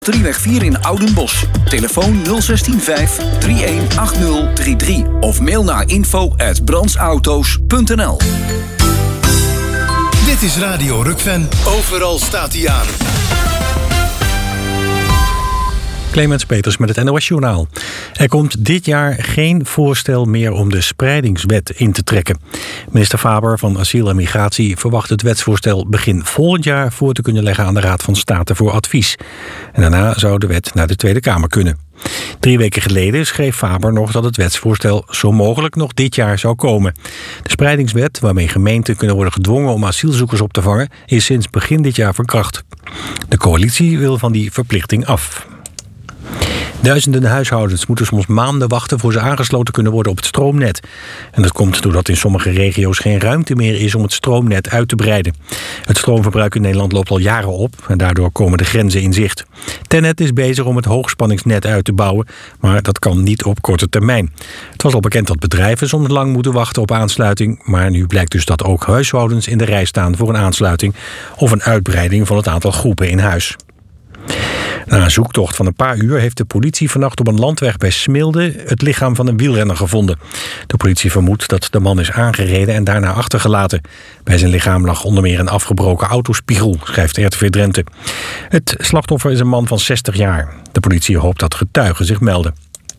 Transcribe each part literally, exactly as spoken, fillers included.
Drieweg vier in Oudenbosch. Telefoon nul zes vijf drie een acht nul drie drie of mail naar info at brandsauto's punt n l. Dit is Radio Rukven. Overal staat hij aan. Clemens Peters met het N O S-journaal. Er komt dit jaar geen voorstel meer om de spreidingswet in te trekken. Minister Faber van Asiel en Migratie verwacht het wetsvoorstel begin volgend jaar voor te kunnen leggen aan de Raad van State voor advies. En daarna zou de wet naar de Tweede Kamer kunnen. Drie weken geleden schreef Faber nog dat het wetsvoorstel zo mogelijk nog dit jaar zou komen. De spreidingswet, waarmee gemeenten kunnen worden gedwongen om asielzoekers op te vangen, is sinds begin dit jaar verkracht. De coalitie wil van die verplichting af. Duizenden huishoudens moeten soms maanden wachten voor ze aangesloten kunnen worden op het stroomnet. En dat komt doordat in sommige regio's geen ruimte meer is om het stroomnet uit te breiden. Het stroomverbruik in Nederland loopt al jaren op en daardoor komen de grenzen in zicht. TenneT is bezig om het hoogspanningsnet uit te bouwen, maar dat kan niet op korte termijn. Het was al bekend dat bedrijven soms lang moeten wachten op aansluiting, maar nu blijkt dus dat ook huishoudens in de rij staan voor een aansluiting of een uitbreiding van het aantal groepen in huis. Na een zoektocht van een paar uur heeft de politie vannacht op een landweg bij Smilde het lichaam van een wielrenner gevonden. De politie vermoedt dat de man is aangereden en daarna achtergelaten. Bij zijn lichaam lag onder meer een afgebroken autospiegel, schrijft R T V Drenthe. Het slachtoffer is een man van zestig jaar. De politie hoopt dat getuigen zich melden.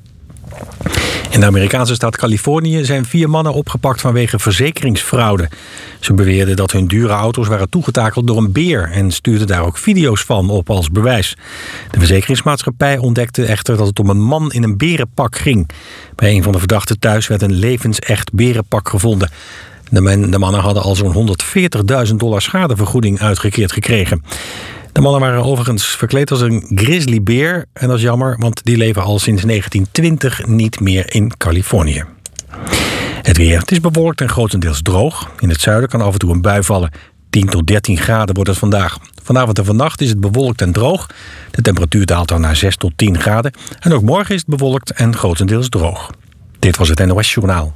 In de Amerikaanse staat Californië zijn vier mannen opgepakt vanwege verzekeringsfraude. Ze beweerden dat hun dure auto's waren toegetakeld door een beer en stuurden daar ook video's van op als bewijs. De verzekeringsmaatschappij ontdekte echter dat het om een man in een berenpak ging. Bij een van de verdachten thuis werd een levensecht berenpak gevonden. De, men, de mannen hadden al zo'n honderdveertigduizend dollar schadevergoeding uitgekeerd gekregen. De mannen waren overigens verkleed als een grizzlybeer. En dat is jammer, want die leven al sinds negentien twintig niet meer in Californië. Het weer. Het is bewolkt en grotendeels droog. In het zuiden kan af en toe een bui vallen. tien tot dertien graden wordt het vandaag. Vanavond en vannacht is het bewolkt en droog. De temperatuur daalt dan naar zes tot tien graden. En ook morgen is het bewolkt en grotendeels droog. Dit was het N O S-journaal.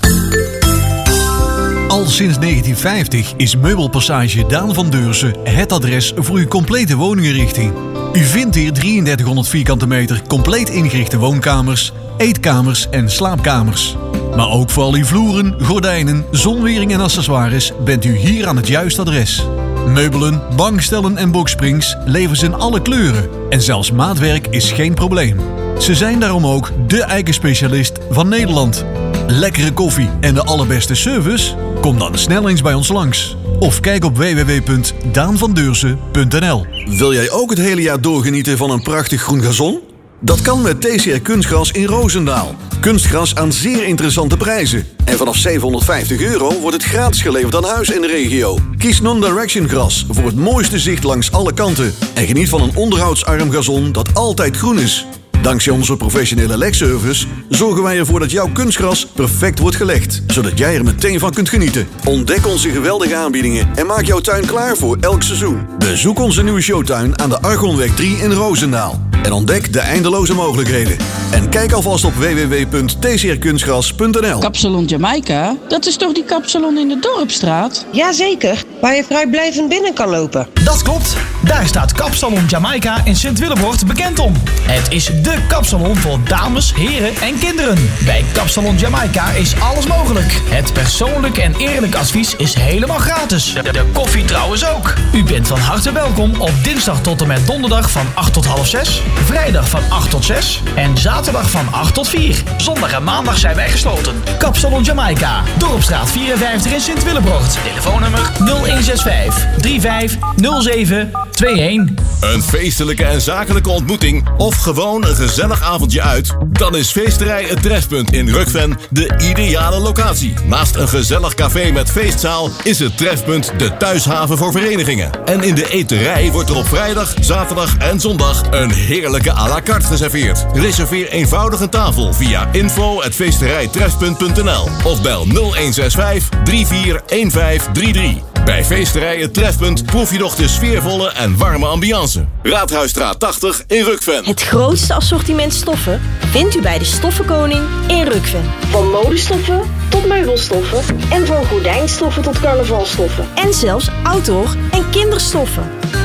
Al sinds negentien vijftig is Meubelpassage Daan van Deursen het adres voor uw complete woninginrichting. U vindt hier drieëndertighonderd vierkante meter compleet ingerichte woonkamers, eetkamers en slaapkamers. Maar ook voor al uw vloeren, gordijnen, zonwering en accessoires bent u hier aan het juiste adres. Meubelen, bankstellen en boxsprings leveren ze in alle kleuren. En zelfs maatwerk is geen probleem. Ze zijn daarom ook de eikenspecialist van Nederland. Lekkere koffie en de allerbeste service? Kom dan snel eens bij ons langs. Of kijk op w w w punt daan van deursen punt n l. Wil jij ook het hele jaar doorgenieten van een prachtig groen gazon? Dat kan met T C R Kunstgras in Roosendaal. Kunstgras aan zeer interessante prijzen. En vanaf zevenhonderdvijftig euro wordt het gratis geleverd aan huis in de regio. Kies Non-Direction Gras voor het mooiste zicht langs alle kanten. En geniet van een onderhoudsarm gazon dat altijd groen is. Dankzij onze professionele legservice zorgen wij ervoor dat jouw kunstgras perfect wordt gelegd, zodat jij er meteen van kunt genieten. Ontdek onze geweldige aanbiedingen en maak jouw tuin klaar voor elk seizoen. Bezoek onze nieuwe showtuin aan de Argonweg drie in Roosendaal en ontdek de eindeloze mogelijkheden. En kijk alvast op w w w punt t c r kunstgras punt n l. Kapsalon Jamaica, dat is toch die kapsalon in de Dorpstraat? Jazeker, waar je vrijblijvend binnen kan lopen. Dat klopt, daar staat Kapsalon Jamaica in Sint-Willebord bekend om. Het is de kapsalon voor dames, heren en kinderen. Bij Kapsalon Jamaica is alles mogelijk. Het persoonlijk en eerlijk advies is helemaal gratis. De, de koffie trouwens ook. U bent van harte welkom op dinsdag tot en met donderdag van acht tot half zes. Vrijdag van acht tot zes. En zaterdag van acht tot vier. Zondag en maandag zijn wij gesloten. Kapsalon Jamaica. Dorpstraat vierenvijftig in Sint-Willebord. Telefoonnummer nul een zes vijf drie vijf nul zeven twee een. Een feestelijke en zakelijke ontmoeting of gewoon een gezellig avondje uit? Dan is Feesterij Het Trefpunt in Rukven de ideale locatie. Naast een gezellig café met feestzaal is het Trefpunt de thuishaven voor verenigingen. En in de eterij wordt er op vrijdag, zaterdag en zondag een heerlijke à la carte geserveerd. Reserveer eenvoudig een tafel via info at feesterijtrefpunt punt n l of bel nul een zes vijf drie vier een vijf drie drie. Bij Feesterij Het Trefpunt proef je nog de sfeervolle en warme ambiance. Raadhuisstraat tachtig in Rukven. Het grootste assortiment stoffen vindt u bij de Stoffenkoning in Rukven. Van modestoffen tot meubelstoffen en van gordijnstoffen tot carnavalstoffen. En zelfs outdoor en kinderstoffen.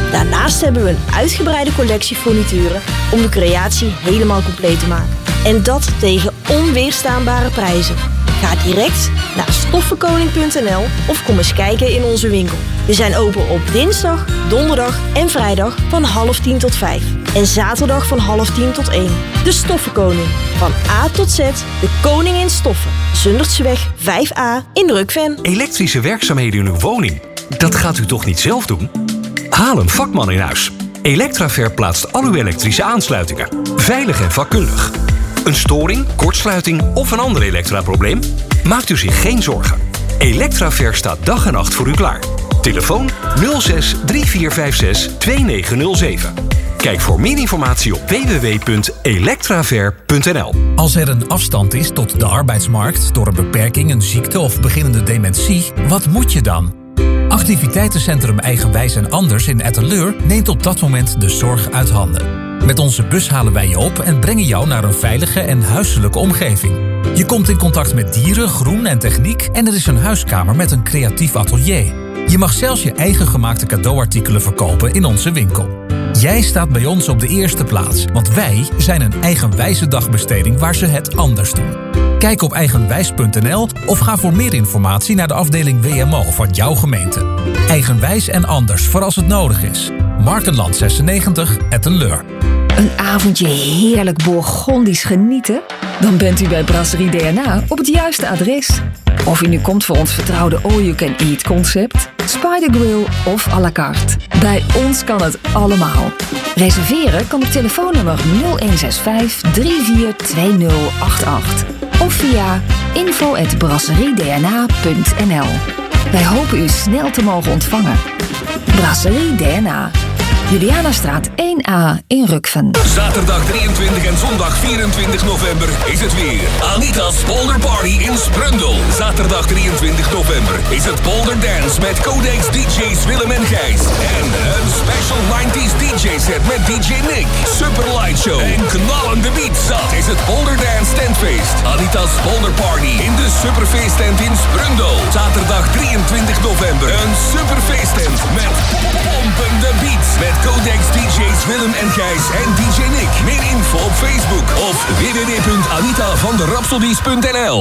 Daarnaast hebben we een uitgebreide collectie furnituren om de creatie helemaal compleet te maken. En dat tegen onweerstaanbare prijzen. Ga direct naar stoffenkoning punt n l of kom eens kijken in onze winkel. We zijn open op dinsdag, donderdag en vrijdag van half tien tot vijf. En zaterdag van half tien tot één. De Stoffenkoning. Van A tot Z, de koning in stoffen. Zundertseweg vijf A in Rukven. Elektrische werkzaamheden in uw woning. Dat gaat u toch niet zelf doen? Haal een vakman in huis. Electraver plaatst al uw elektrische aansluitingen. Veilig en vakkundig. Een storing, kortsluiting of een ander elektraprobleem? Maakt u zich geen zorgen. Electraver staat dag en nacht voor u klaar. Telefoon nul zes drie vier vijf zes twee negen nul zeven. Kijk voor meer informatie op w w w punt electraver punt n l. Als er een afstand is tot de arbeidsmarkt door een beperking, een ziekte of beginnende dementie, wat moet je dan? Activiteitencentrum Eigenwijs en Anders in Etteleur neemt op dat moment de zorg uit handen. Met onze bus halen wij je op en brengen jou naar een veilige en huiselijke omgeving. Je komt in contact met dieren, groen en techniek en er is een huiskamer met een creatief atelier. Je mag zelfs je eigen gemaakte cadeauartikelen verkopen in onze winkel. Jij staat bij ons op de eerste plaats, want wij zijn een eigenwijze dagbesteding waar ze het anders doen. Kijk op eigenwijs punt n l of ga voor meer informatie naar de afdeling W M O van jouw gemeente. Eigenwijs en Anders voor als het nodig is. Markenland zesennegentig, Etteleur. Een avondje heerlijk Bourgondisch genieten? Dan bent u bij Brasserie D N A op het juiste adres. Of u nu komt voor ons vertrouwde all-you-can-eat concept, Spider Grill of à la carte. Bij ons kan het allemaal. Reserveren kan op telefoonnummer nul een zes vijf drie vier twee nul acht acht of via info at brasserie d n a punt n l. Wij hopen u snel te mogen ontvangen. Brasserie D N A. Julianastraat één A in Rukven. Zaterdag drieëntwintig en zondag vierentwintig november is het weer. Anita's Polder Party in Sprundel. Zaterdag drieëntwintig november is het Polder Dance met Codex D J's Willem en Gijs. En een special nineties D J set met D J Nick. Super Light Show en knallende beats. Dat is het Polder Dance Tentfeest. Anita's Polder Party in de Superfeesttent in Sprundel. Zaterdag drieëntwintig november. Een superfeesttent met pompende beats. Met Codex D J's Willem en Gijs en D J Nick. Meer info op Facebook of w w w punt anita van de rhapsodies punt n l.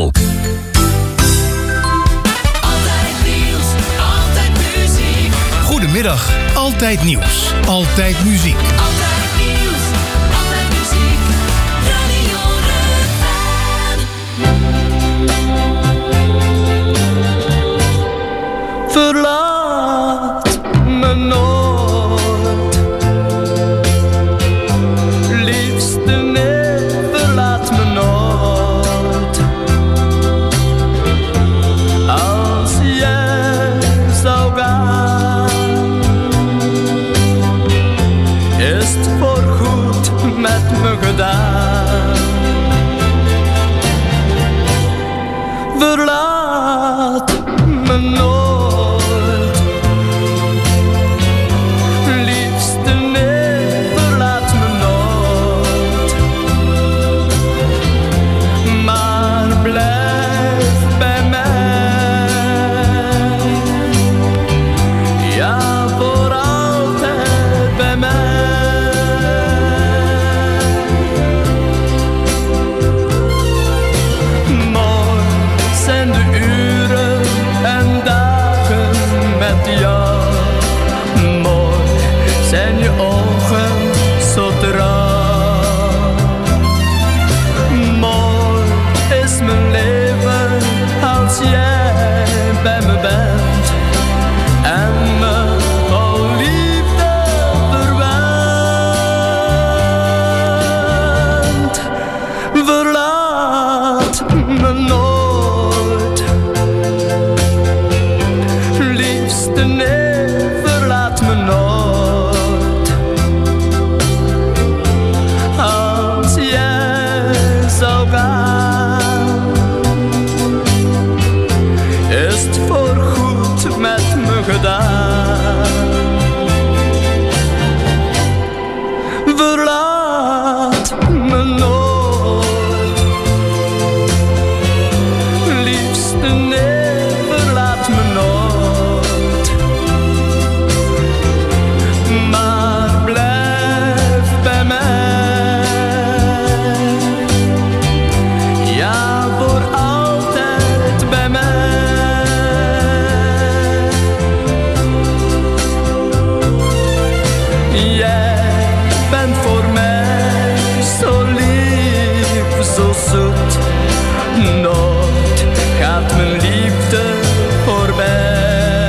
Altijd nieuws, altijd muziek. Goedemiddag, altijd nieuws, altijd muziek. Altijd nieuws, altijd muziek. Radio Rukven. Verlaat me nooit. Gedaan. Verlaat me nooit, liefste nee, verlaat me nooit, maar blijf bij mij, ja voor altijd bij mij. Zijn de zo zoet. Nooit gaat mijn liefde voorbij.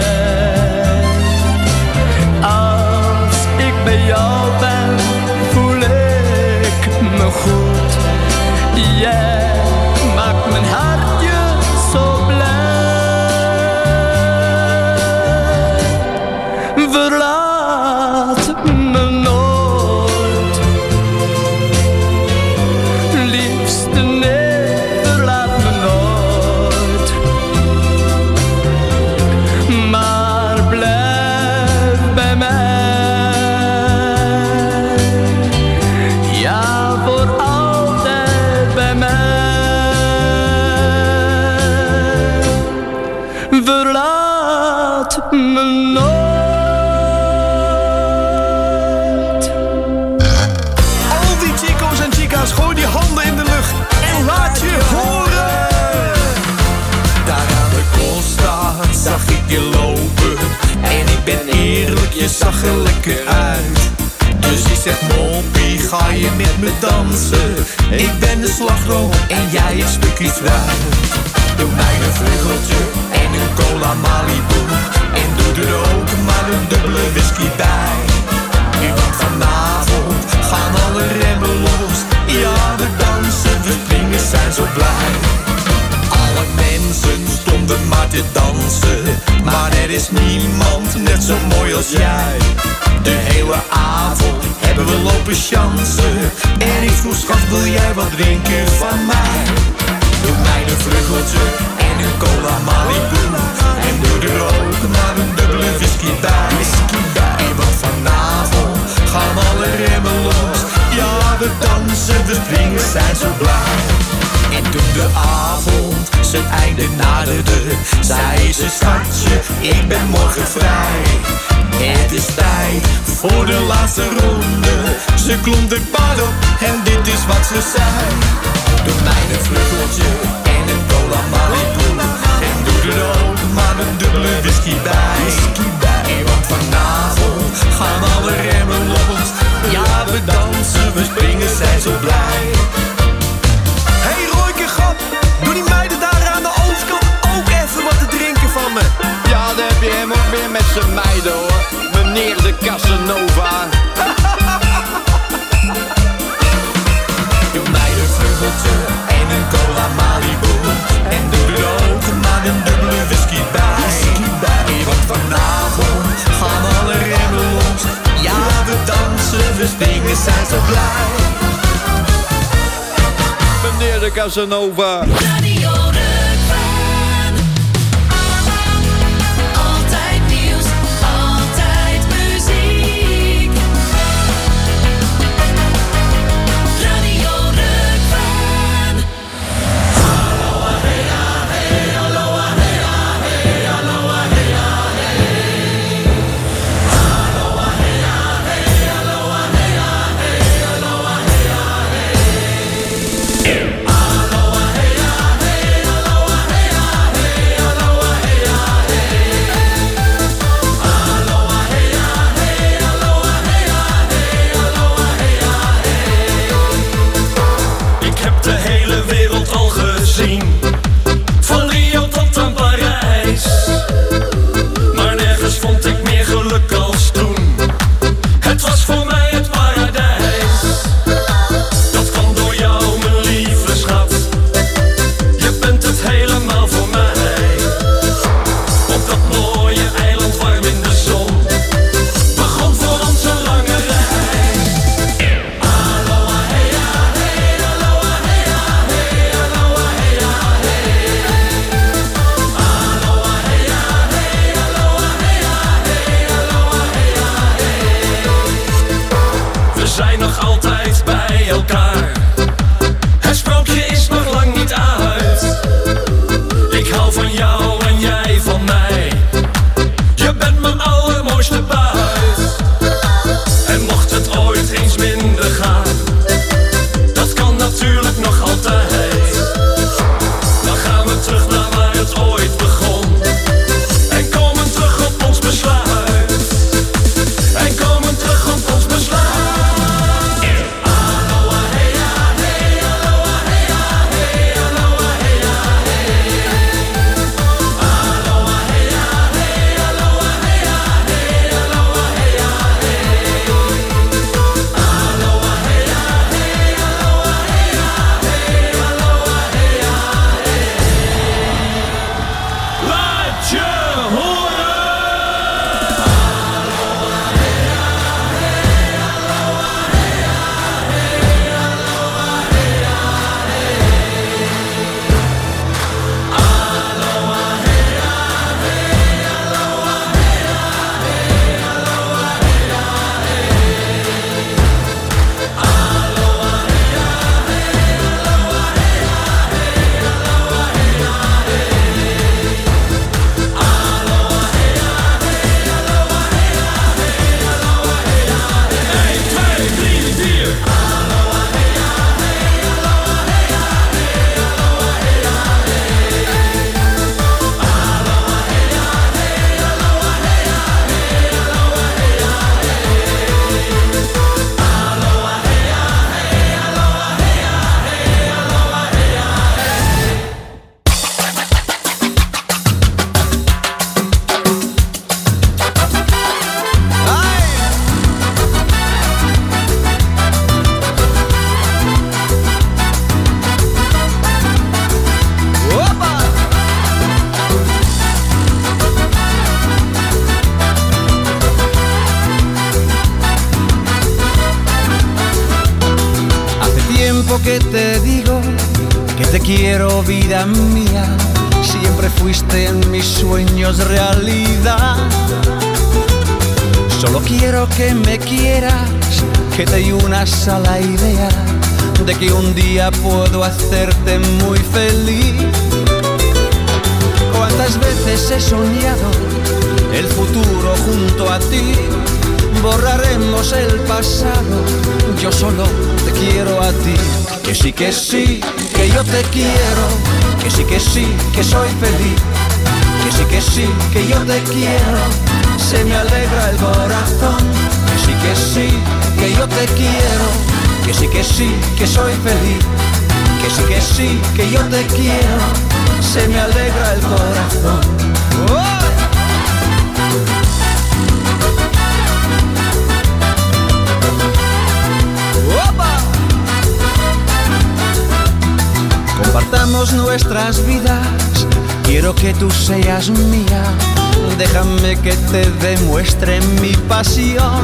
Als ik bij jou ben, voel ik me goed. Jij maakt mijn hartje zo blij. Verlaat me nooit, liefste, nee, verlaat me nooit. Maar blijf bij mij, ja, voor altijd bij mij. Verlaat me nooit. Al die chico's en chica's, gooi die handen in de lucht en laat je horen. Daar aan de Costa zag ik je lopen en ik ben eerlijk, je zag er lekker uit. Dus ik zeg moppie, ga je met me dansen? Ik ben de slagroom en jij het stukje fruit. Doe mij een vleugeltje en een cola Malibu en doe er ook maar een dubbele whisky bij. Want vanavond gaan alle remmen los. Ja, we dansen, we springen, zijn zo blij. Alle mensen stonden maar te dansen, maar er is niemand net zo mooi als jij. De hele avond hebben we lopen chansen en ik vroeg schat, wil jij wat drinken van mij? Doe mij een vleugeltje en een cola Malibu en doe er ook maar een dubbele whisky bij. En want vanavond gaan alle remmen los. Ja, we dansen, we springen, zijn zo blij. En toen de avond zijn einde naderde, zei ze schatje, ik ben morgen vrij. Het is tijd voor de laatste ronde. Ze klom de bar op en dit is wat ze zei. Doe mij een vleugeltje en een cola Malibu en doe er ook maar een dubbele whisky bij. En want vanavond gaan alle remmen los. Ja, we dansen, we springen, zijn zo blij. Hey Royke-gat, doe die meiden daar aan de overkant ook even wat te drinken van me. Ja, daar heb je hem ook weer met z'n meiden hoor. Meneer de Casanova. Doe mij een vleugeltje en een cola Malibu en doe er ook maar een dubbele whisky bij. En want vanavond gaan alle remmen los. Ja, we dansen, we springen, zijn zo blij. Meneer de Casanova. Radio Rukven. Altijd nieuws, altijd muziek. Radio Rukven. Aloha, hey, hey, aloha, hey, hey, aloha, hey, hey. Aloha, hey, hey, aloha, hey, hey, aloha, hey, hey. Aloha, hey, tiempo que te digo que te quiero, vida mía. Siempre fuiste en mis sueños realidad. Solo quiero que me quieras, que te unas a la idea de que un día puedo hacerte muy feliz. Cuántas veces he soñado el futuro junto a ti. Borraremos el pasado, yo solo te quiero a ti. Que sí, que sí, que yo te quiero. Que sí, que sí, que soy feliz. Que sí, que sí, que yo te quiero. Se me alegra el corazón. Que sí, que sí, que yo te quiero. Que sí, que sí, que soy feliz. Que sí, que sí, que yo te quiero. Se me alegra el corazón. ¡Oh! Compartamos nuestras vidas, quiero que tú seas mía. Déjame que te demuestre mi pasión.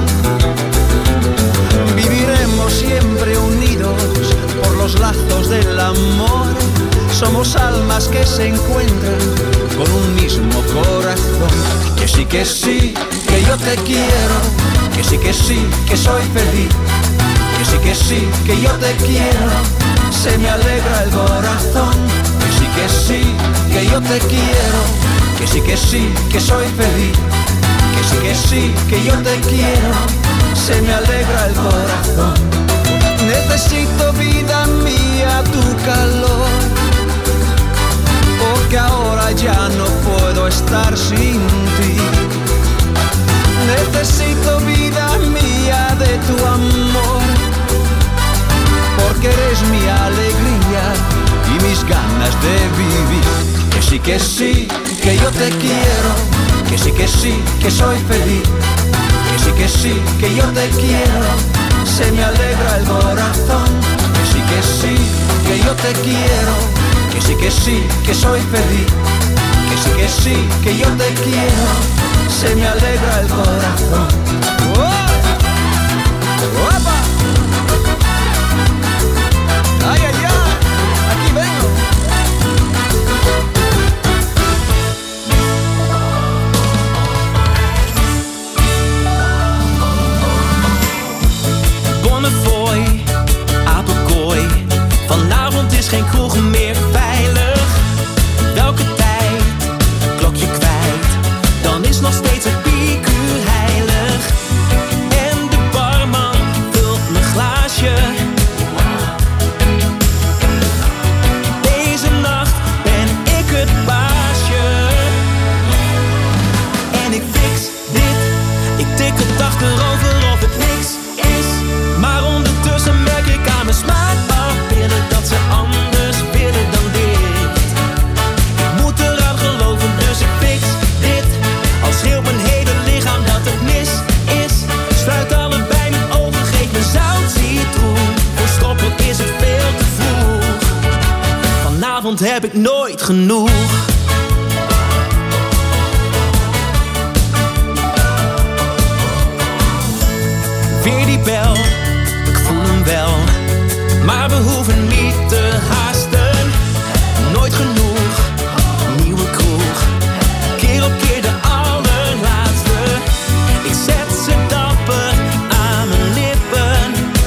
Viviremos siempre unidos por los lazos del amor. Somos almas que se encuentran con un mismo corazón. Que sí, que sí, que yo te quiero. Que sí, que sí, que soy feliz. Que sí, que sí, que yo te quiero. Se me alegra el corazón. Que sí, que sí, que yo te quiero. Que sí, que sí, que soy feliz. Que sí, que sí, que yo te quiero. Se me alegra el corazón. Necesito, vida mía, tu calor, porque ahora ya no puedo estar sin ti. Necesito, vida mía, de tu amor, porque eres mi alegría y mis ganas de vivir. Que sí, que sí, que yo te quiero. Que sí, que sí, que soy feliz. Que sí, que sí, que yo te quiero. Se me alegra el corazón. Que sí, que sí, que yo te quiero. Que sí, que sí, que soy feliz. Que sí, que sí, que yo te quiero. Se me alegra el corazón. ¡Oh! ¡Opa! ¡Ay, ay, ay! ¡Aquí vengo! Bonnefoy, Apelkooi. Vanavond is geen kroeg meer veilig. Welke tijd, klokje kwijt. Dan is nog steeds het piekuur heilig. En de barman vult mijn glaasje. Deze nacht ben ik het baasje. En ik fix dit. Ik tik het achterover of het niks is. Maar ondertussen merk ik aan mijn smaakpapillen dat ze anders willen dan dit. Ik moet eraan geloven, dus ik fix dit. Al schreeuwt mijn hele lichaam dat het mis is. Sluit allebei mijn ogen, geef me zout citroen. Voor stoppen is het veel te vroeg. Vanavond heb ik nooit genoeg. Weer die bel, ik voel hem wel. Maar we hoeven niet te haasten. Nooit genoeg, nieuwe kroeg. Keer op keer de allerlaatste. Ik zet ze dapper aan mijn lippen.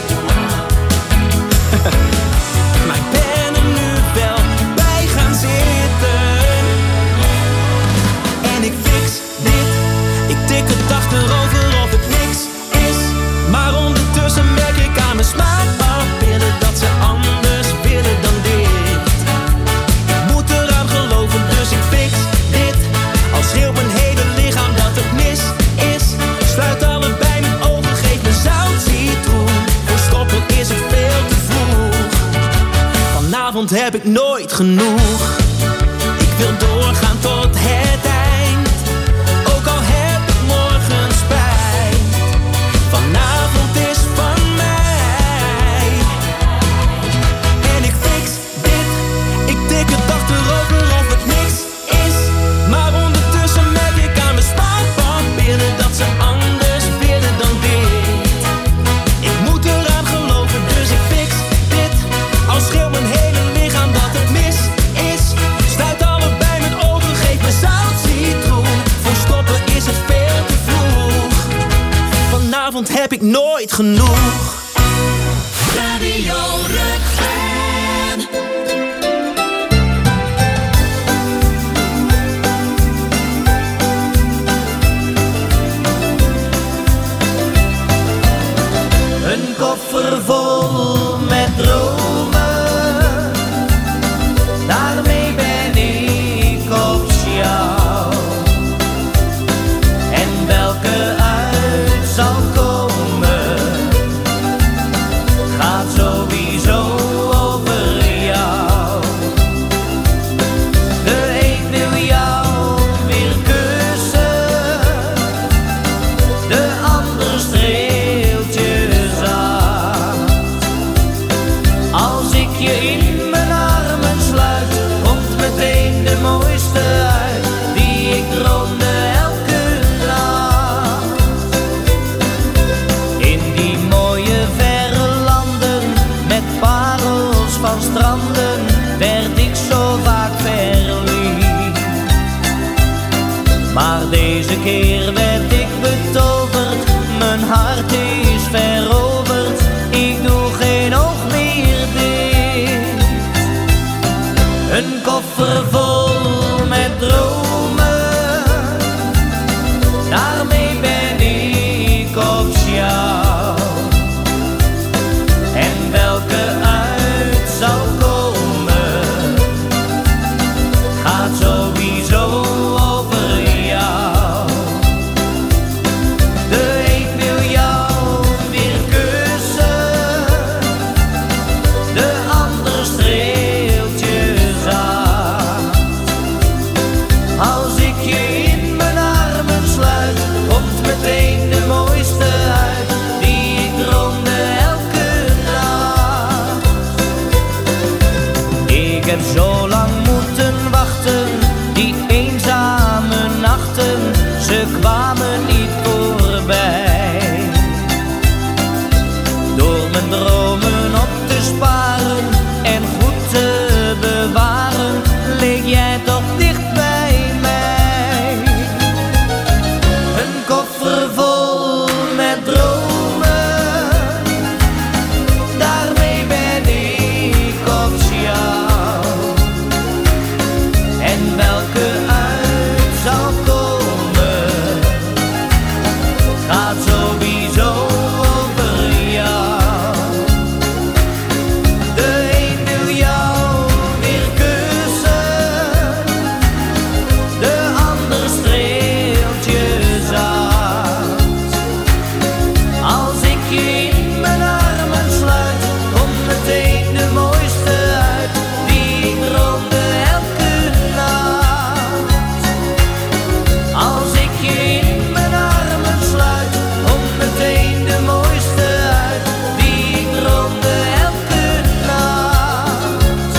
Maar ik ben er nu wel bij gaan zitten. En ik fix dit. Ik tik het achterover of het niks is. Maar ondertussen merk ik aan mijn smaakpapillen dat ze anders willen dan dit. Ik moet eraan geloven, dus ik fix dit. Al schreeuwt mijn hele lichaam dat het mis is. Sluit allebei mijn ogen, geef me zout citroen. Voor stoppen is het veel te vroeg. Vanavond heb ik nooit genoeg. Ik wil doorgaan tot het eind. Ook al heb ik morgen spijt. Vanavond is van mij. En ik fix dit. Ik tik het achterover of het niks is. Maar ondertussen merk ik aan mijn spaarpapillen dat ze anders willen dan dit. Ik moet eraan geloven, dus ik fix dit. ik nooit genoeg. Radio Rukven. Een koffer vol met dromen, daarmee ben ik op jou. En welke uit zal komen, gaat sowieso over jou. De een wil jou weer kussen, de ander streelt je zacht. Als ik je in mijn armen sluit, komt meteen de mooiste uit die ik droomde elke nacht. In die mooie verre landen met parels van stranden werd ik zo vaak verliefd. Maar deze keer werd ik betoverd, mijn hart is veroverd, ik doe geen oog meer dicht. Een koffer vol met dromen, daarmee ben ik op jou. En welke uit zal komen, gaat sowieso over jou. De een wil jou weer kussen, de ander streelt je zacht. Als ik je in mijn armen sluit, komt meteen de mooiste uit die ik droomde elke nacht. Ik heb zo lang moeten wachten, die eenzame nachten, ze kwamen niet voorbij. Door mijn dromen op te sparen en goed te bewaren, leek jij toch dicht bij mij. Een koffer vol met dromen, daarmee ben ik op jou. En welke uit zal komen, gaat sowieso over jou. De een wil jou weer kussen, de ander streelt je zacht. Als ik je in mijn armen sluit, komt meteen de mooiste uit die ik droomde elke nacht. Als ik je in mijn armen sluit, komt meteen de mooiste uit die ik droomde elke nacht.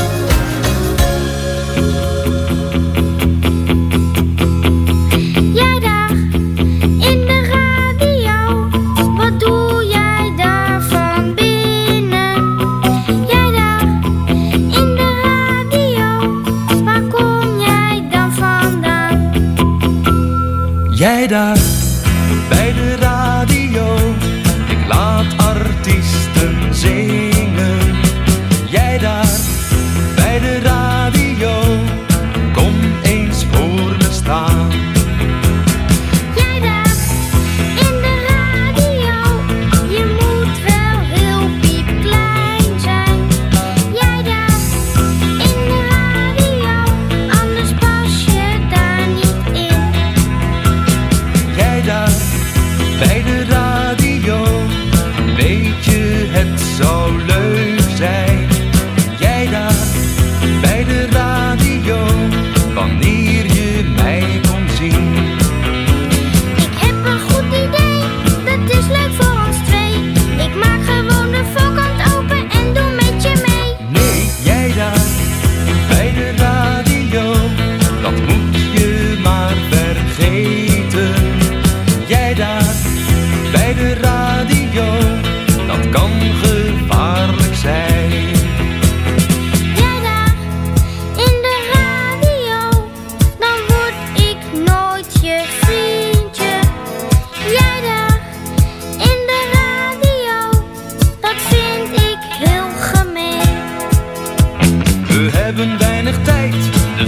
Jij daar in de radio, wat doe jij daar van binnen? Jij daar in de radio, waar kom jij dan vandaan? Jij daar bij de radio, ik laat artiesten zingen. Jij daar bij de radio, kom eens voor me staan. Jij daar in de radio, je moet wel heel piepklein zijn. Jij daar in de radio, anders pas je daar niet in. Jij daar bij de radio, weet je het zou leuk zijn. Jij daar bij de radio, wanneer je mij kon zien. Ik heb een goed idee, dat is leuk voor ons twee. Ik maak gewoon de voorkant open en doe met je mee. Nee, jij daar bij de radio, dat moet je maar vergeten. Jij daar bij de radio, dat kan gevaarlijk zijn.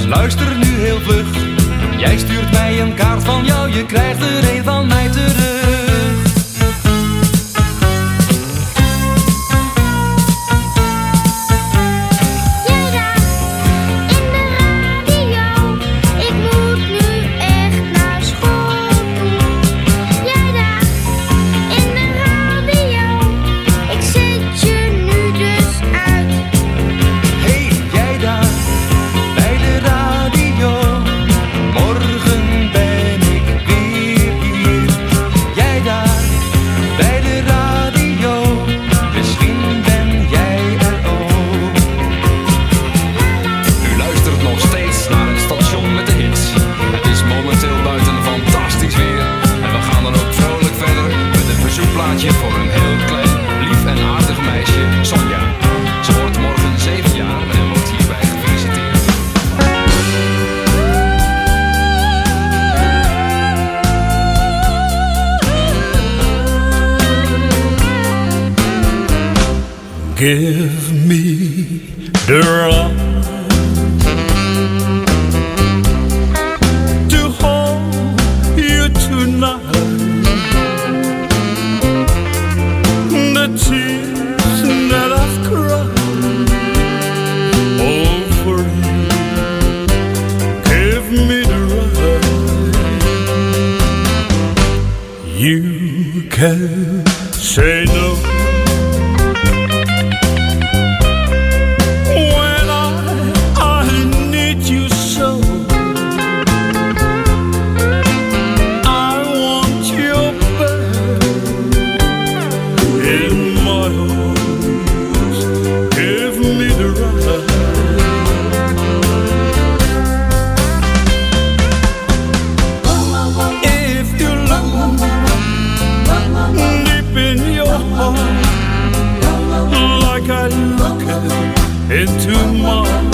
luister nu heel vlug. Jij stuurt mij een kaart van jou, je krijgt er een van mij terug. Voor een heel klein, lief en aardig meisje, Sonja. Ze wordt morgen zeven jaar en wordt hierbij gefeliciteerd. Give me the right to hold you tonight. The tears that I've cried over you, give me the right. You can say no when I, I need you so. I want you back in my arms, give me the right. If you look deep in your heart, like I look into mine,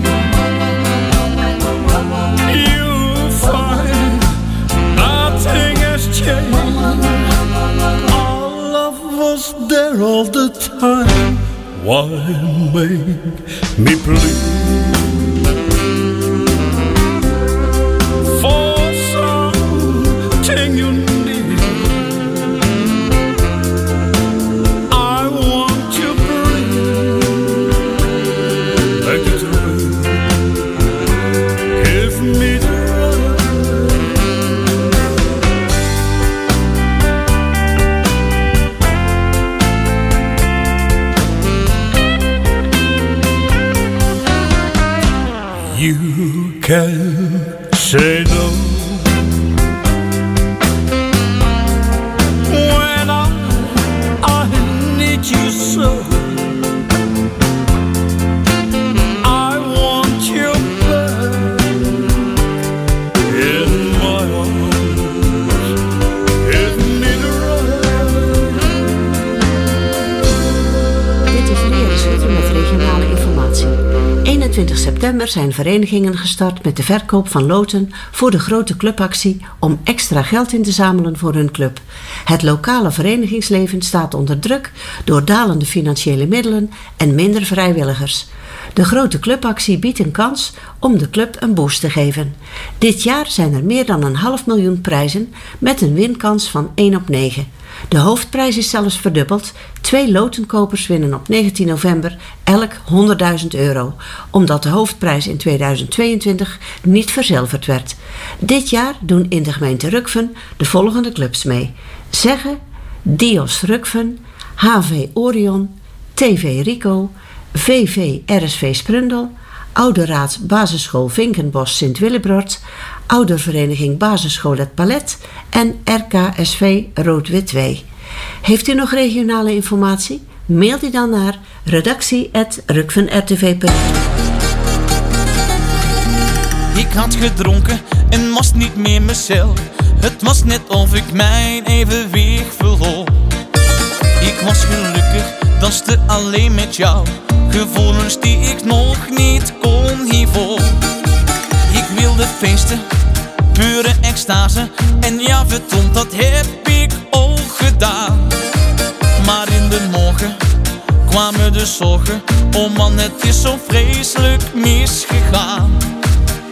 you'll find nothing has changed. Our love was there all the time. Why make me plead for something you need? I want you breathe like a dream. Give me the you can say no when I, I need you so. I want you back in my arms. Give me the right. Dit is Ria Schutter met regionale informatie. eenentwintig september zijn verenigingen gestart met de verkoop van loten voor de grote clubactie om extra geld in te zamelen voor hun club. Het lokale verenigingsleven staat onder druk door dalende financiële middelen en minder vrijwilligers. De grote clubactie biedt een kans om de club een boost te geven. Dit jaar zijn er meer dan een half miljoen prijzen met een winkans van één op negen. De hoofdprijs is zelfs verdubbeld. Twee lotenkopers winnen op negentien november elk honderdduizend euro, omdat de hoofdprijs in tweeduizend tweeëntwintig niet verzilverd werd. Dit jaar doen in de gemeente Rukven de volgende clubs mee: Zegge, Dios Rukven, H V Orion, T V Rico, V V R S V Sprundel, Ouderraad Basisschool Vinkenbos Sint-Willebrord, Oudervereniging Basisschool Het Palet en R K S V Rood-Wit twee. Heeft u nog regionale informatie? Mail die dan naar redactie at rukven r t v punt n l. Ik had gedronken en was niet meer mezelf. Het was net of ik mijn evenwicht verloor. Ik was gelukkig, danste alleen met jou. Gevoelens die ik nog niet kon hiervoor. Ik wilde feesten, pure extase. En ja, verdomd, dat heb ik ook gedaan. Maar in de morgen kwamen de zorgen. Oh man, het is zo vreselijk misgegaan.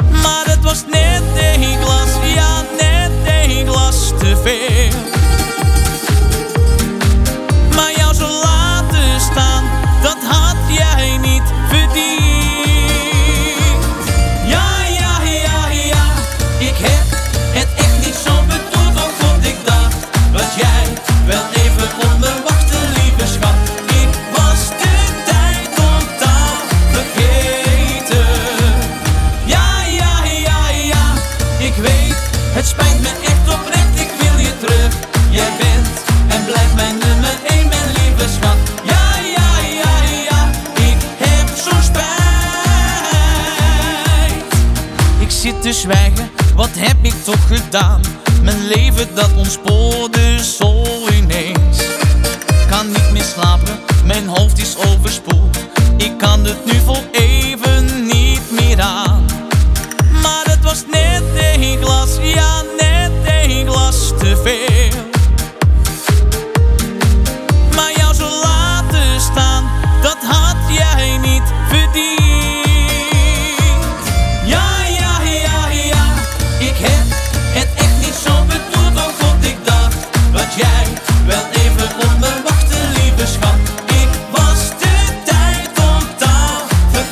het was net één glas, ja net één glas te veel. Maar jou zo laten staan, dat had jij niet verdiend. Ja, ja, ja, ja, ik heb het echt niet zo bedoeld, oh god, ik dacht dat jij wel even op me wachtte, lieve schat. Ik was de tijd totaal vergeten. Ja, ja, ja, ja, ik weet, het spijt me echt oprecht, ik wil je terug. Jij bent en blijft mijn nummer één, mijn lieve schat. Ja, ja, ja, ja, ik heb zo'n spijt. Ik zit te zwijgen, wat heb ik toch gedaan? Mijn leven dat ontspoorde zo ineens. Kan niet meer slapen, mijn hoofd is overspoeld. Ik kan het nu voor even niet meer aan. Maar het was net één glas, ja net één glas te veel. Maar jou zo laten staan, dat had jij niet verdiend. Ja, ja, ja, ja, ik heb het echt niet zo bedoeld, oh god, ik dacht dat jij wel even op me wachtte, lieve schat. Ik was de tijd totaal vergeten.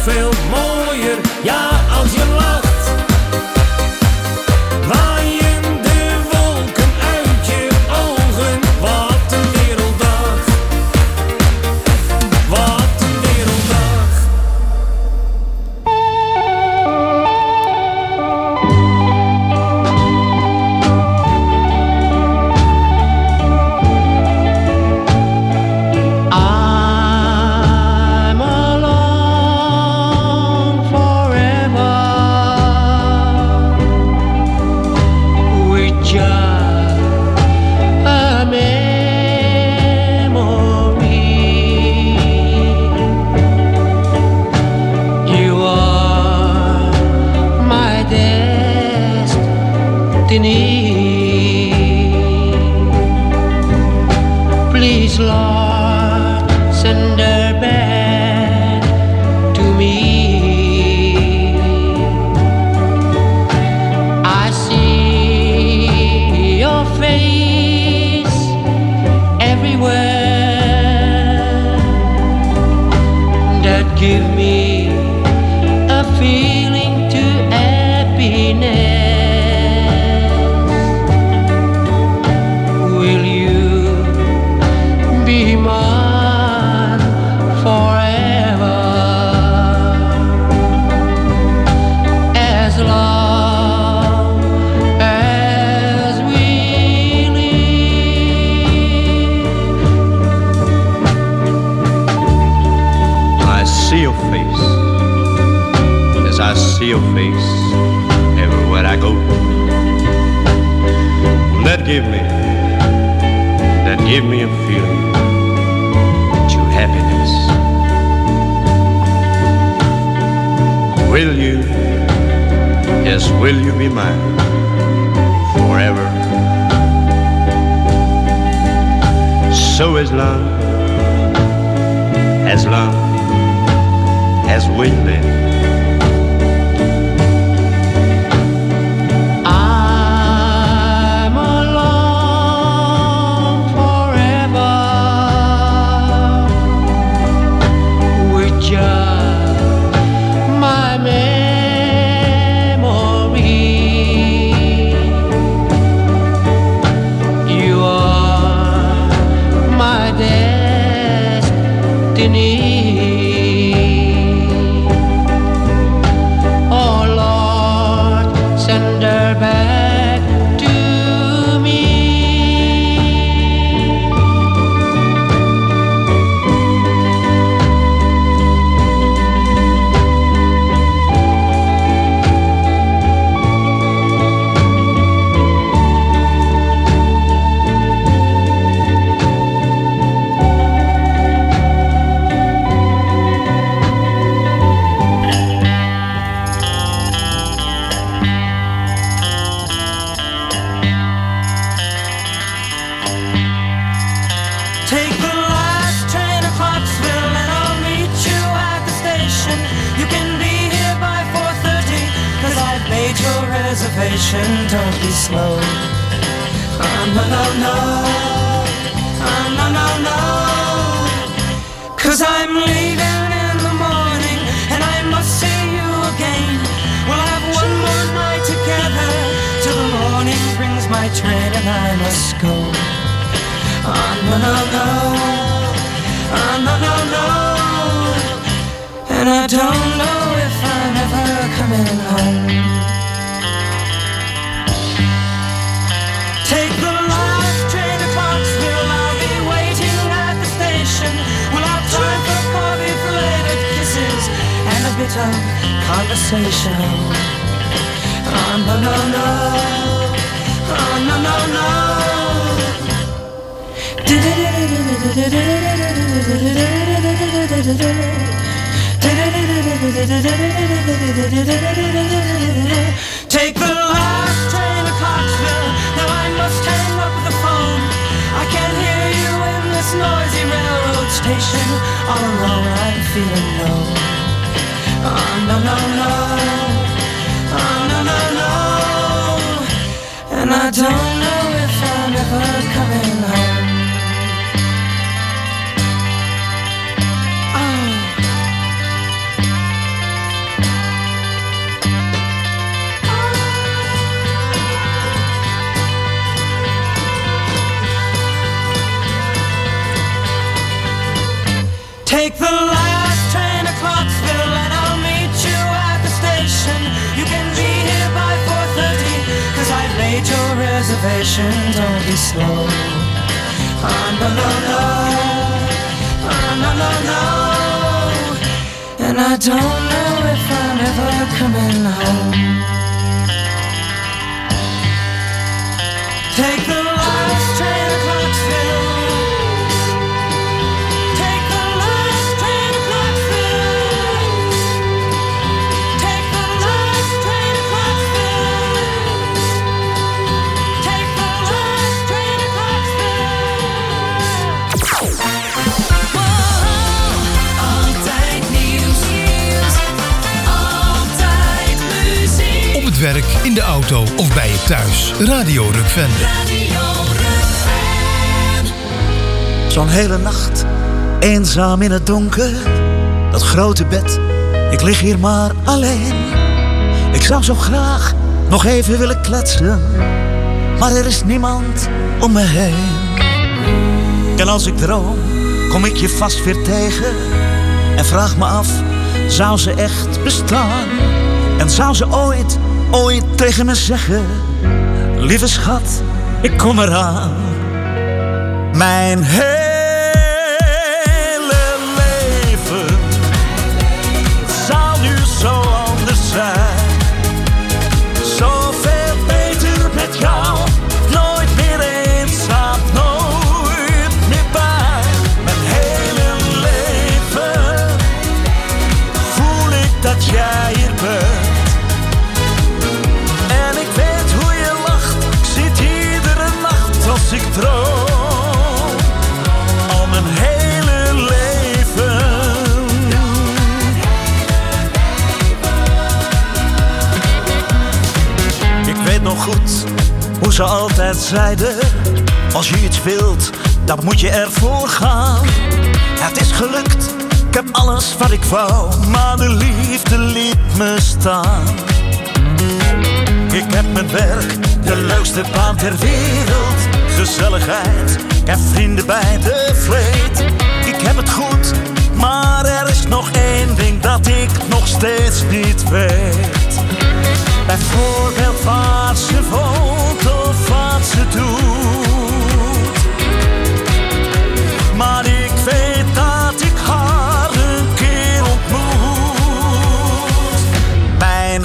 veel mooier, ja, als je lacht. Waaien de wolken uit je ogen, wat een werelddag. Wat een werelddag. I'm alone forever with just a memory. You are my destiny. Please, Lord, send her back to me. I see your face everywhere that give me a feeling to happiness. Will you be mine forever? As long as we live. I see your face as I see your face everywhere I go. That give me, that give me a feeling to happiness. Will you, yes, will you be mine forever? So as long, as long as we live. I'm alone forever with just my memory. You are my destiny. Oh Lord, send her back to me. Take the last train to Clarksville and I'll meet you at the station. You can be here by four thirty, cause I've made your reservation. Don't be slow. Oh, no, no, no. Oh, no, no, no. Cause I'm leaving in the morning and I must see you again. We'll have one more night together till the morning brings my train and I must go. Oh, no, no, no. Oh, no, no, no. And I don't know if I'm ever coming home. Take the last train to Clarksville. I'll be waiting at the station. We'll have time for coffee, flavoured kisses, and a bit of conversation. Oh, no, no, no. Oh, no, no, no. Take the last train to Clarksville. Now I must hang up the phone. I can't hear you in this noisy railroad station. All alone I'm feeling low. Oh, no, no, no. Oh, no, no, no. And I don't know if I'm ever coming home. reservation, don't be slow. Oh, no, no, no. Oh, no, no, no. And I don't know if I'm ever coming home. Take the last train to Clarksville. Take the last train to Clarksville. Take the last train to Clarksville. Take the last train to Clarksville. Wow, altijd nieuws, altijd muziek. Op het werk, in de auto of bij je thuis. Radio Rukven. Zo'n hele nacht, eenzaam in het donker. Dat grote bed, ik lig hier maar alleen. Ik zou zo graag nog even willen kletsen, maar er is niemand om me heen. En als ik droom, kom ik je vast weer tegen. En vraag me af, zou ze echt bestaan? En zou ze ooit, ooit tegen me zeggen: lieve schat, ik kom eraan. Mijn hele leven zou nu zo anders zijn. Zoveel beter met jou. Nooit meer eenzaam, nooit meer pijn. Mijn hele leven voel ik dat jij hier bent. En ik weet hoe je lacht. Ik zit iedere nacht als ik droom. Al mijn hele leven. Ik weet nog goed hoe ze altijd zeiden: als je iets wilt, dan moet je ervoor gaan. Het is gelukt, ik heb alles wat ik wou, maar de liefde liet me staan. Ik heb mijn werk, de leukste baan ter wereld. Gezelligheid, ik heb vrienden bij de vleet. Ik heb het goed, maar er is nog één ding dat ik nog steeds niet weet. Bijvoorbeeld waar ze woont of wat ze doet. Maar ik weet dat ik haar een keer ontmoet. Mijn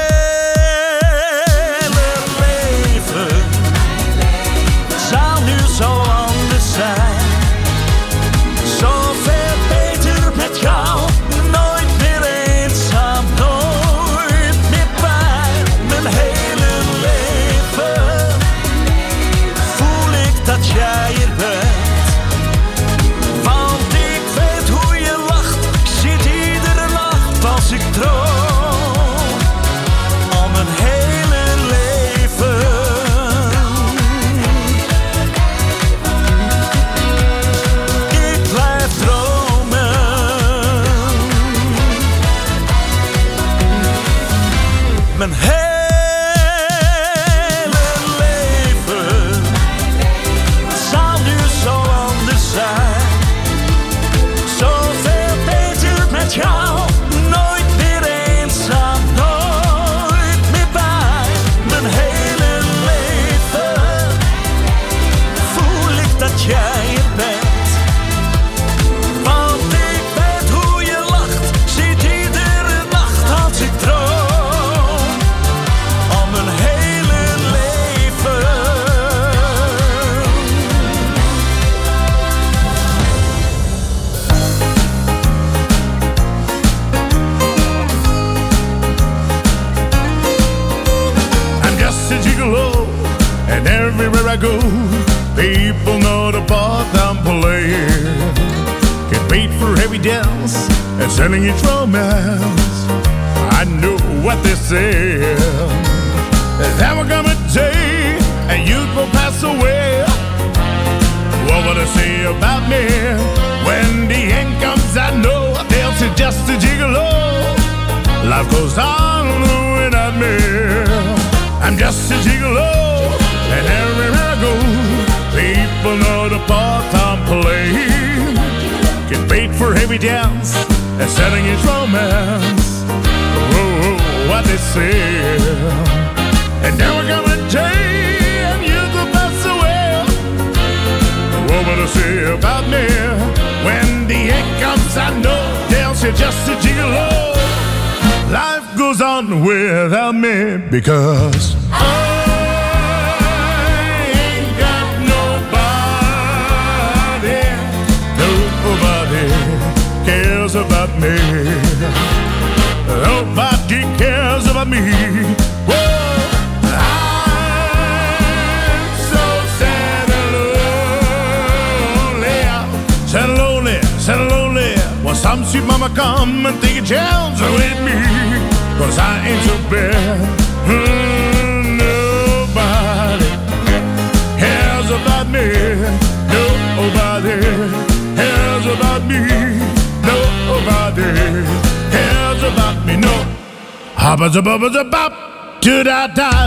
hele leven zou nu zo anders zijn. Zoveel beter met jou. Nooit meer eenzaam, nooit meer pijn. Mijn hele leven voel ik dat jij hier bent. Want ik weet hoe je lacht. Ik zit iedere nacht als ik droom. Al mijn hele leven. Ik blijf dromen. Mijn hele leven zou nu zo anders zijn. Zoveel beter met jou. Nooit meer eenzaam, nooit meer pijn. Mijn hele leven voel ik dat jij er bent. Want ik weet hoe je lacht. Ik zit iedere nacht als ik droom. Al mijn hele leven. I'm just a gigolo, and everywhere I go, people know the part I'm playing. Can't wait for every dance and selling its romance. I know what they say. There will come a day and youth will pass away. What will they say about me? When the end comes, I know they'll say just a gigolo. Life goes on without me. I'm just a gigolo, and everywhere I go, people know the part I'm playing. Can't wait for every dance and selling its romance. Oh, what they say. And now we're gonna day and you there. When the end comes, I know they'll say just a gigolo. Life goes on without me because I ain't got nobody. Nobody cares about me. Nobody cares about me. Whoa, I'm so sad and lonely. Sad and lonely, sad and lonely. Well, some sweet mama come and take a chance with me, 'cause I ain't so bad. Mm, nobody cares about me. Nobody cares about me. Nobody cares about me. No. Hoppa da bubba da bop, do da da. I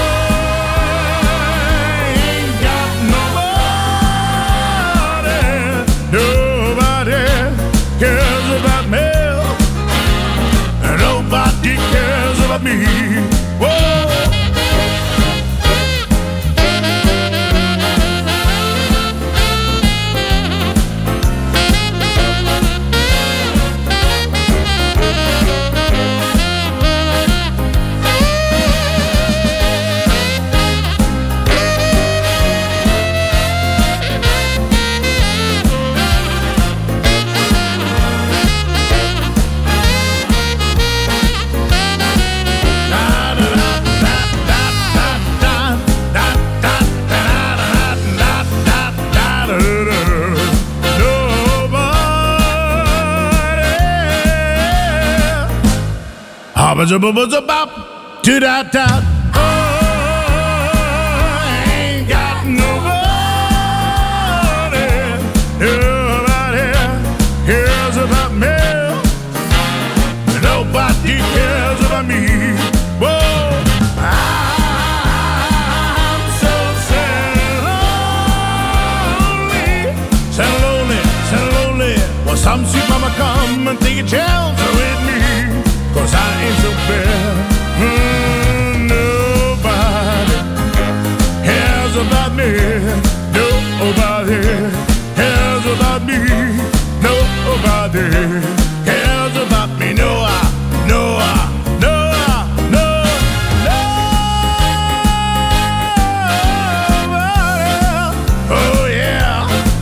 ain't got nobody. Nobody cares about me. Nobody cares about me. Whoa. Bop, do da da. Oh, I ain't got nobody. Nobody cares about me. Nobody cares about me. Whoa, I'm so sad, lonely, sad lonely, sad lonely. Well, some sweet mama come and take a chance with me, 'cause I ain't so bad. Mm, nobody cares about me. Nobody cares about me. Nobody cares about me. No, I, no, I, no, I, no, nobody. Oh yeah,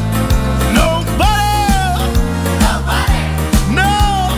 nobody, nobody, no.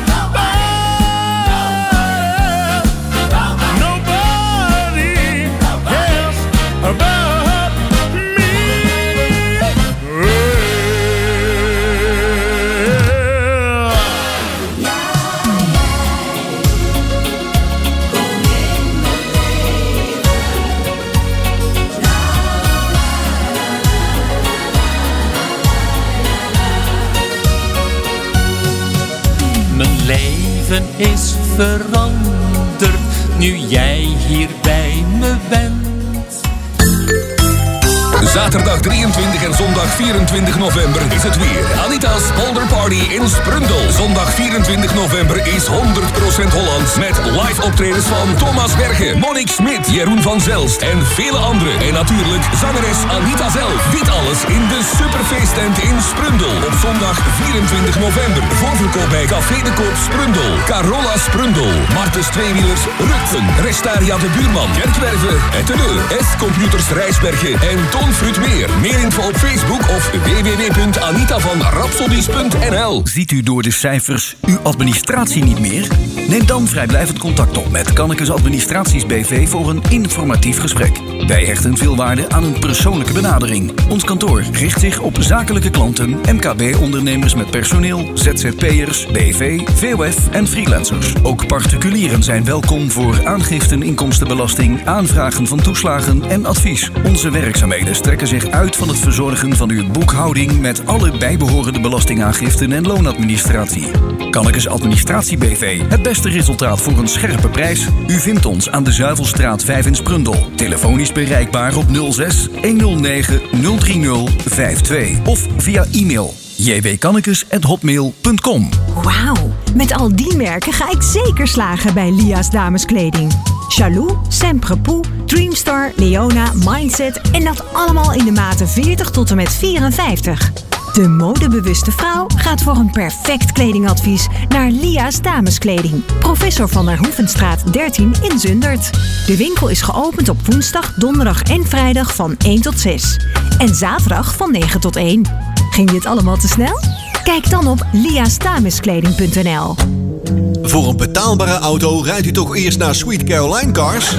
Is veranderd nu jij hier bij me bent. Zaterdag drieëntwintig en zondag vierentwintig november is het weer. Anita's Polder Party in Sprundel. Zondag vierentwintig november is honderd procent Hollands met live optredens van Thomas Bergen, Monique Smit, Jeroen van Zelst en vele anderen. En natuurlijk zangeres Anita zelf. Dit alles in de Superfeesttent in Sprundel op zondag vierentwintig november. Voorverkoop bij Café de Koop Sprundel, Carola Sprundel, Martens Tweewielers, Rukven, Restaria de Buurman, Kerkwerve, Etteleur, S-Computers Rijsbergen en Ton Fruitmeer. Meer info op Facebook of w w w punt anita van rapsodies punt n l. Ziet u door de cijfers uw administratie niet meer? Neem dan vrijblijvend contact op met Kannekes Administraties B V voor een informatief gesprek. Wij hechten veel waarde aan een persoonlijke benadering. Ons kantoor richt zich op zakelijke klanten, M K B-ondernemers met personeel, Z Z P'ers, B V, V O F en freelancers. Ook particulieren zijn welkom voor aangiften inkomstenbelasting, aanvragen van toeslagen en advies. Onze werkzaamheden strekken zich uit van het verzorgen van uw boekhouding met alle bijbehorende belastingaangiften en loonadministratie. Kannekes Administratie B V. Het beste resultaat voor een scherpe prijs. U vindt ons aan de Zuivelstraat vijf in Sprundel. Telefonisch bereikbaar op nul zes honderdnegen nul drie nul vijf twee of via e-mail j w kannekes at hotmail punt com. Wauw, met al die merken ga ik zeker slagen bij Lia's dameskleding. Chalou, Semprepoux, Dreamstar, Leona, Mindset en dat allemaal in de maten veertig tot en met vierenvijftig. De modebewuste vrouw gaat voor een perfect kledingadvies naar Lia's Dameskleding. Professor van der Hoevenstraat dertien in Zundert. De winkel is geopend op woensdag, donderdag en vrijdag van één tot zes. En zaterdag van negen tot één. Ging dit allemaal te snel? Kijk dan op liasdameskleding punt n l. Voor een betaalbare auto rijdt u toch eerst naar Sweet Caroline Cars?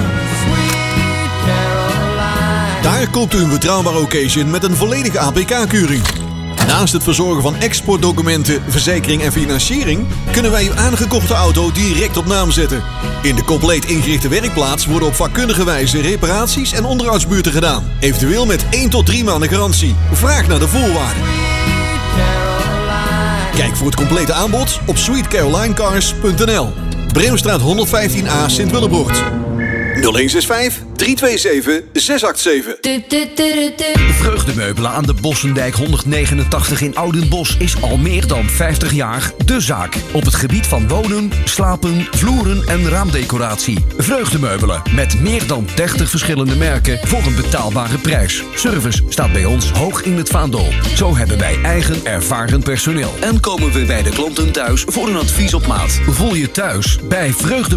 Daar koopt u een betrouwbare occasion met een volledige A P K-keuring. Naast het verzorgen van exportdocumenten, verzekering en financiering kunnen wij uw aangekochte auto direct op naam zetten. In de compleet ingerichte werkplaats worden op vakkundige wijze reparaties en onderhoudsbeurten gedaan. Eventueel met één tot drie maanden garantie. Vraag naar de voorwaarden. Kijk voor het complete aanbod op sweet caroline cars punt n l. Breemstraat honderdvijftien A Sint-Willebroort. nul een zes vijf, drie twee zeven, zes acht zeven. Vreugdemeubelen aan de Bossendijk honderdnegenentachtig in Oudenbosch is al meer dan vijftig jaar de zaak. Op het gebied van wonen, slapen, vloeren en raamdecoratie. Vreugdemeubelen met meer dan dertig verschillende merken voor een betaalbare prijs. Service staat bij ons hoog in het vaandel. Zo hebben wij eigen ervaren personeel. En komen we bij de klanten thuis voor een advies op maat. Voel je thuis bij Vreugde